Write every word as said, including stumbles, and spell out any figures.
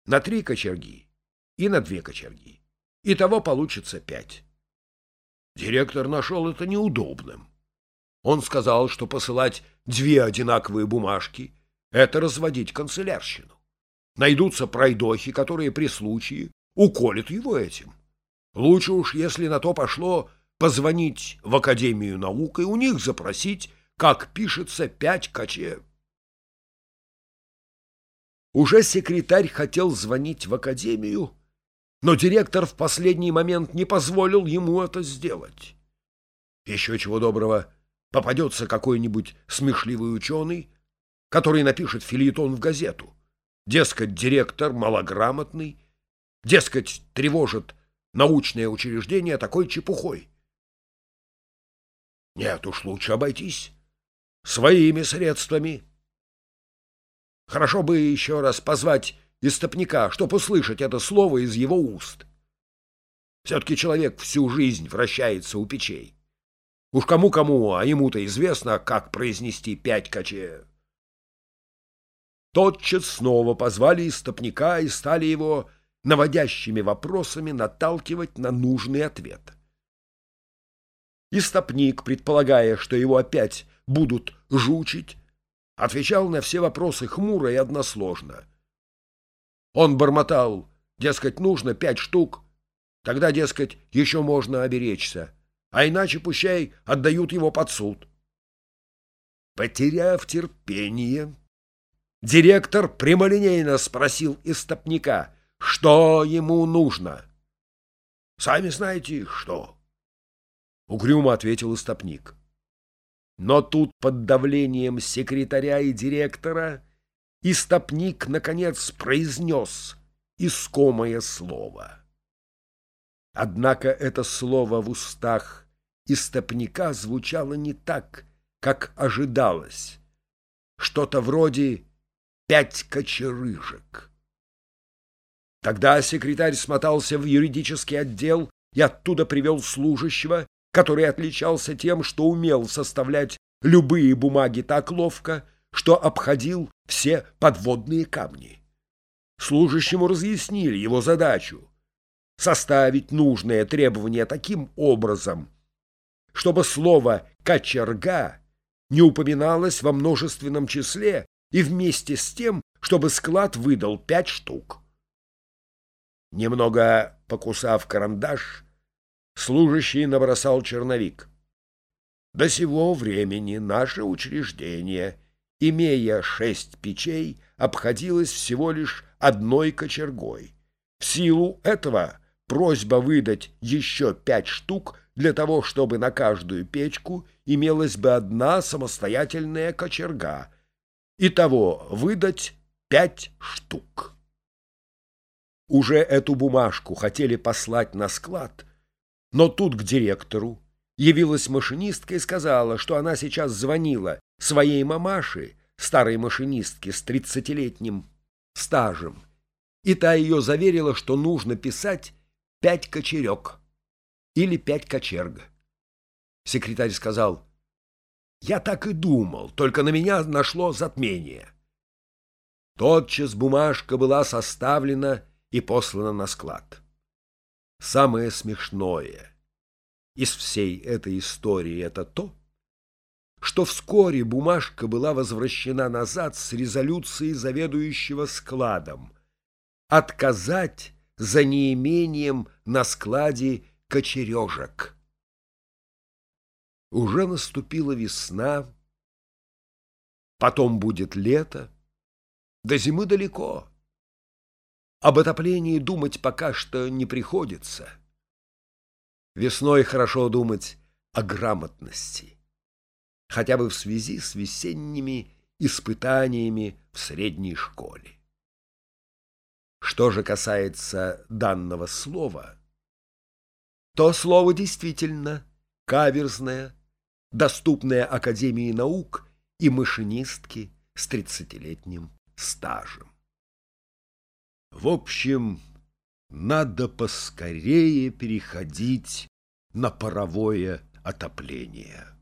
на три кочерги и на две кочерги. Итого получится пять. Директор нашел это неудобным. Он сказал, что посылать две одинаковые бумажки — это разводить канцелярщину. Найдутся пройдохи, которые при случае уколят его этим. Лучше уж, если на то пошло, позвонить в Академию наук и у них запросить, как пишется пять коче. Уже секретарь хотел звонить в Академию, но директор в последний момент не позволил ему это сделать. Еще чего доброго, попадется какой-нибудь смешливый ученый, который напишет фельетон в газету. Дескать, директор малограмотный, дескать, тревожит научное учреждение такой чепухой. Нет уж, лучше обойтись своими средствами. Хорошо бы еще раз позвать истопника, чтоб услышать это слово из его уст. Все-таки человек всю жизнь вращается у печей. Уж кому-кому, а ему-то известно, как произнести пять коче. Тотчас снова позвали истопника и стали его наводящими вопросами наталкивать на нужный ответ. Истопник, предполагая, что его опять будут жучить, отвечал на все вопросы хмуро и односложно. Он бормотал, дескать, нужно пять штук, тогда, дескать, еще можно оберечься, а иначе пущай отдают его под суд. Потеряв терпение, директор прямолинейно спросил истопника, что ему нужно. — Сами знаете, что? — угрюмо ответил истопник. Но тут под давлением секретаря и директора истопник, наконец, произнес искомое слово. Однако это слово в устах истопника звучало не так, как ожидалось. Что-то вроде «пять кочерыжек». Тогда секретарь смотался в юридический отдел и оттуда привел служащего, который отличался тем, что умел составлять любые бумаги так ловко, что обходил все подводные камни. Служащему разъяснили его задачу — составить нужное требование таким образом, чтобы слово «кочерга» не упоминалось во множественном числе и вместе с тем, чтобы склад выдал пять штук. Немного покусав карандаш, служащий набросал черновик. До сего времени наше учреждение, имея шесть печей, обходилось всего лишь одной кочергой. В силу этого просьба выдать еще пять штук для того, чтобы на каждую печку имелась бы одна самостоятельная кочерга. Итого выдать пять штук. Уже эту бумажку хотели послать на склад, но тут к директору явилась машинистка и сказала, что она сейчас звонила своей мамаше, старой машинистке с тридцатилетним стажем, и та ее заверила, что нужно писать пять кочерек или пять кочерга. Секретарь сказал: «Я так и думал, только на меня нашло затмение». Тотчас бумажка была составлена и послана на склад. Самое смешное из всей этой истории — это то, что вскоре бумажка была возвращена назад с резолюцией заведующего складом отказать за неимением на складе кочережек. Уже наступила весна, потом будет лето, до зимы далеко. Об отоплении думать пока что не приходится. Весной хорошо думать о грамотности, хотя бы в связи с весенними испытаниями в средней школе. Что же касается данного слова, то слово действительно каверзное, доступное Академии наук и машинистке с тридцатилетним стажем. В общем, надо поскорее переходить на паровое отопление.